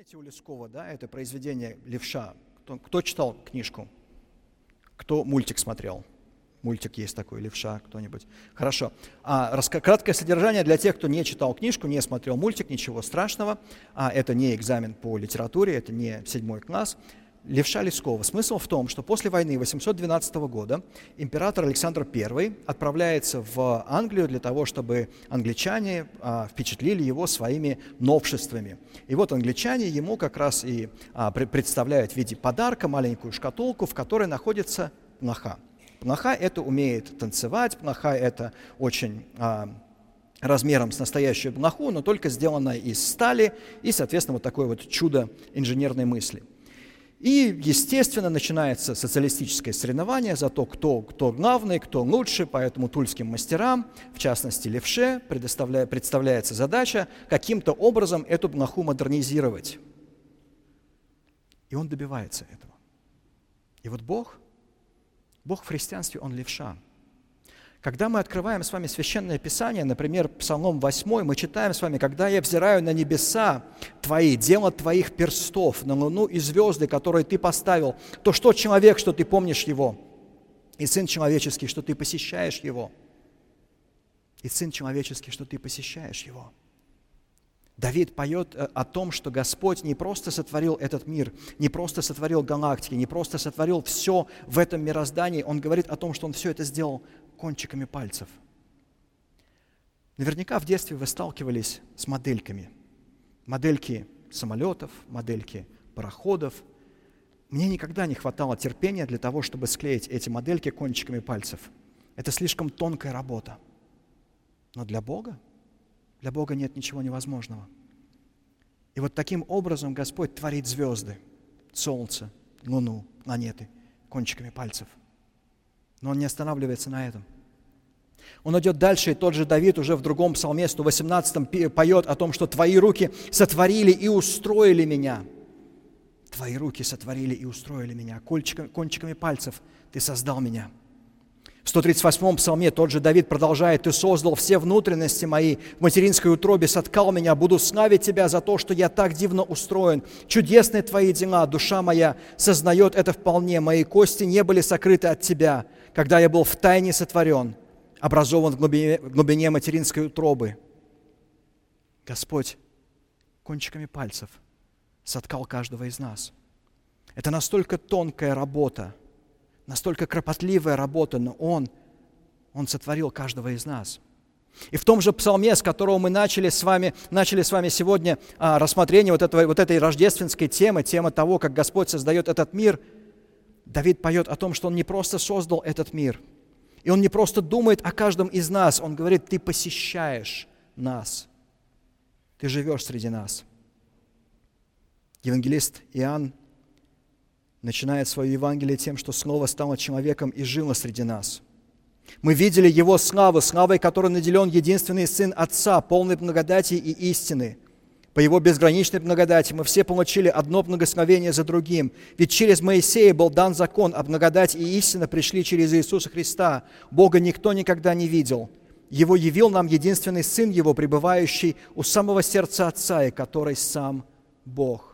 помните у Лескова, да, это произведение «Левша»? Кто читал книжку? Кто мультик смотрел? Мультик есть такой, «Левша», кто-нибудь? Хорошо. Краткое содержание для тех, кто не читал книжку, не смотрел мультик, ничего страшного. Это не экзамен по литературе, это не 7 класс. «Левша» Лескова. Смысл в том, что после войны 812 года император Александр I отправляется в Англию для того, чтобы англичане впечатлили его своими новшествами. И вот англичане ему как раз и представляют в виде подарка маленькую шкатулку, в которой находится пноха. Пноха это умеет танцевать, пноха это очень размером с настоящую пноху, но только сделана из стали и, соответственно, вот такое вот чудо инженерной мысли. И, естественно, начинается социалистическое соревнование за то, кто главный, кто лучше, поэтому тульским мастерам, в частности Левше, представляется задача каким-то образом эту пноху модернизировать. И он добивается этого. И вот Бог в христианстве, Он Левша. Когда мы открываем с вами Священное Писание, например, Псалом 8, мы читаем с вами: «Когда я взираю на небеса Твои, дело Твоих перстов, на луну и звезды, которые Ты поставил, то что человек, что Ты помнишь его, и сын человеческий, что Ты посещаешь его». И сын человеческий, что Ты посещаешь его. Давид поет о том, что Господь не просто сотворил этот мир, не просто сотворил галактики, не просто сотворил все в этом мироздании. Он говорит о том, что Он все это сделал кончиками пальцев. Наверняка в детстве вы сталкивались с модельками. Модельки самолетов, модельки пароходов. Мне никогда не хватало терпения для того, чтобы склеить эти модельки кончиками пальцев. Это слишком тонкая работа. Но для Бога нет ничего невозможного. И вот таким образом Господь творит звезды, солнце, луну, планеты кончиками пальцев. Но Он не останавливается на этом. Он идет дальше, и тот же Давид уже в другом псалме, 118, поет о том, что «Твои руки сотворили и устроили меня». Твои руки сотворили и устроили меня. Кончиками пальцев Ты создал меня. В 138-м псалме тот же Давид продолжает: «Ты создал все внутренности мои, в материнской утробе соткал меня, буду славить Тебя за то, что я так дивно устроен. Чудесны Твои дела, душа моя сознает это вполне, мои кости не были сокрыты от Тебя, когда я был втайне сотворен, образован в глубине материнской утробы». Господь кончиками пальцев соткал каждого из нас. Это настолько тонкая работа, настолько кропотливая работа, но Он сотворил каждого из нас. И в том же псалме, с которого мы начали с вами сегодня рассмотрение вот этой рождественской темы того, как Господь создает этот мир, Давид поет о том, что Он не просто создал этот мир, и Он не просто думает о каждом из нас, Он говорит: «Ты посещаешь нас, Ты живешь среди нас». Евангелист Иоанн начинает свое Евангелие тем, что снова стало человеком и жило среди нас. Мы видели Его славу, славой, которой наделен единственный Сын Отца, полный благодати и истины. По Его безграничной благодати мы все получили одно благословение за другим. Ведь через Моисея был дан закон, а благодать и истина пришли через Иисуса Христа. Бога никто никогда не видел. Его явил нам единственный Сын Его, пребывающий у самого сердца Отца, и который сам Бог.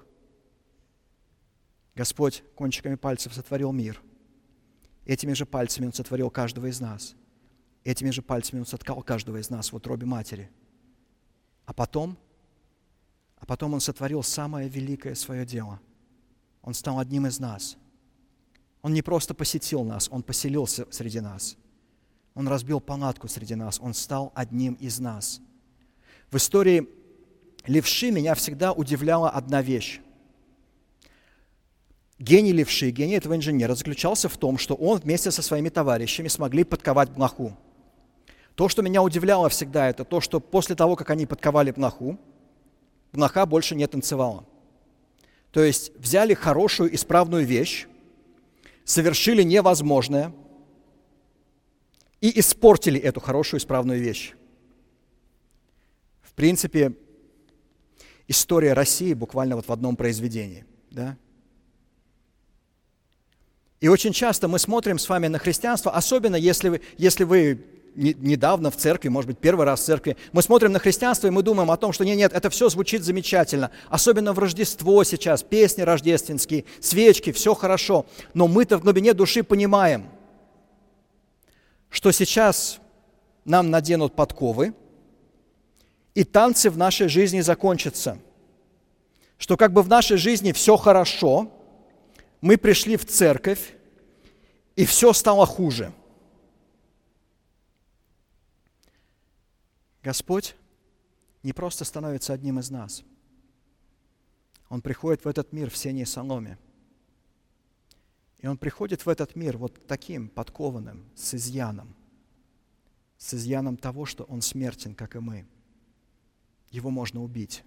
Господь кончиками пальцев сотворил мир. Этими же пальцами Он сотворил каждого из нас. Этими же пальцами Он соткал каждого из нас в утробе матери. А потом Он сотворил самое великое свое дело. Он стал одним из нас. Он не просто посетил нас, Он поселился среди нас. Он разбил палатку среди нас, Он стал одним из нас. В истории Левши меня всегда удивляла одна вещь. Гений Левши, гений этого инженера заключался в том, что он вместе со своими товарищами смогли подковать блоху. То, что меня удивляло всегда, это то, что после того, как они подковали блоху, блоха больше не танцевала. То есть взяли хорошую, исправную вещь, совершили невозможное и испортили эту хорошую, исправную вещь. В принципе, история России буквально вот в одном произведении, да? И очень часто мы смотрим с вами на христианство, особенно если вы недавно в церкви, может быть, первый раз в церкви, мы смотрим на христианство, и мы думаем о том, что нет, это все звучит замечательно. Особенно в Рождество сейчас, песни рождественские, свечки, все хорошо. Но мы-то в глубине души понимаем, что сейчас нам наденут подковы, и танцы в нашей жизни закончатся. Что как бы в нашей жизни все хорошо, мы пришли в церковь, и все стало хуже. Господь не просто становится одним из нас. Он приходит в этот мир в сении соломе. И Он приходит в этот мир вот таким подкованным, с изъяном того, что Он смертен, как и мы. Его можно убить.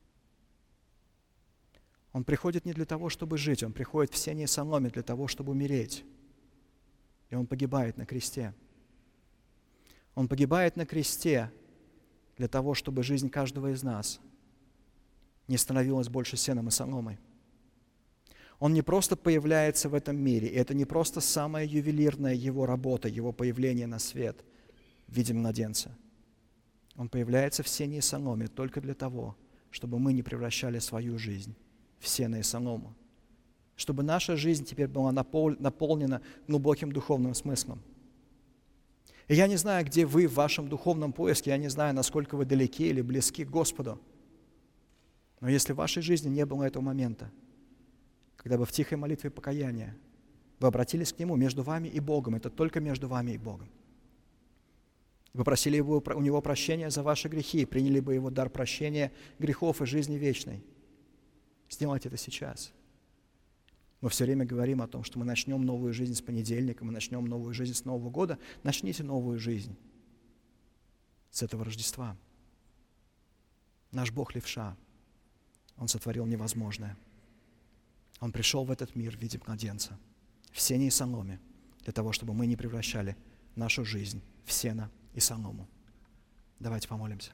Он приходит не для того, чтобы жить, Он приходит в сении соломе для того, чтобы умереть. И Он погибает на кресте. Он погибает на кресте для того, чтобы жизнь каждого из нас не становилась больше сеном и соломой. Он не просто появляется в этом мире, и это не просто самая ювелирная Его работа, Его появление на свет в виде младенца. Он появляется в сене и соломе только для того, чтобы мы не превращали свою жизнь в сено и солому, чтобы наша жизнь теперь была наполнена глубоким духовным смыслом. И я не знаю, где вы в вашем духовном поиске, я не знаю, насколько вы далеки или близки к Господу. Но если в вашей жизни не было этого момента, когда бы в тихой молитве покаяния вы обратились к Нему между вами и Богом, это только между вами и Богом, вы просили у Него прощения за ваши грехи, приняли бы Его дар прощения грехов и жизни вечной, сделайте это сейчас. Мы все время говорим о том, что мы начнем новую жизнь с понедельника, мы начнем новую жизнь с Нового года. Начните новую жизнь с этого Рождества. Наш Бог левша. Он сотворил невозможное. Он пришел в этот мир в виде младенца, в сене и соломе, для того, чтобы мы не превращали нашу жизнь в сено и солому. Давайте помолимся.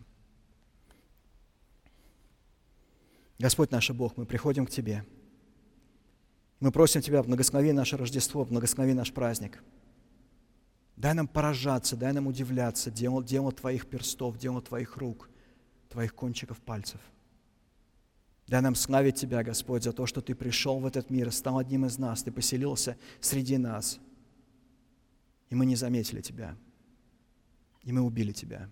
Господь наш Бог, мы приходим к Тебе. Мы просим Тебя, благослови наше Рождество, благослови наш праздник. Дай нам поражаться, дай нам удивляться делу Твоих перстов, делу Твоих рук, Твоих кончиков пальцев. Дай нам славить Тебя, Господь, за то, что Ты пришел в этот мир и стал одним из нас, Ты поселился среди нас. И мы не заметили Тебя, и мы убили Тебя.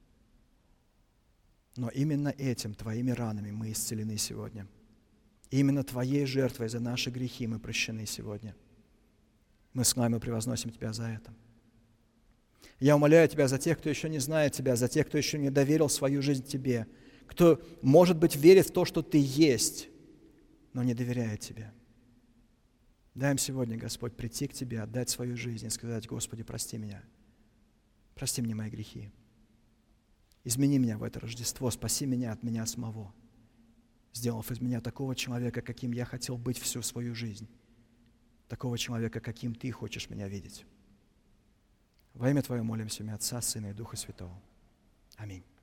Но именно этим, Твоими ранами мы исцелены сегодня. И именно Твоей жертвой за наши грехи мы прощены сегодня. Мы с вами превозносим Тебя за это. Я умоляю Тебя за тех, кто еще не знает Тебя, за тех, кто еще не доверил свою жизнь Тебе, кто, может быть, верит в то, что Ты есть, но не доверяет Тебе. Дай им сегодня, Господь, прийти к Тебе, отдать свою жизнь и сказать: Господи, прости меня. Прости мне мои грехи. Измени меня в это Рождество, спаси меня от меня самого, сделав из меня такого человека, каким я хотел быть всю свою жизнь, такого человека, каким Ты хочешь меня видеть. Во имя Твое молимся, в имя Отца, Сына и Духа Святого. Аминь.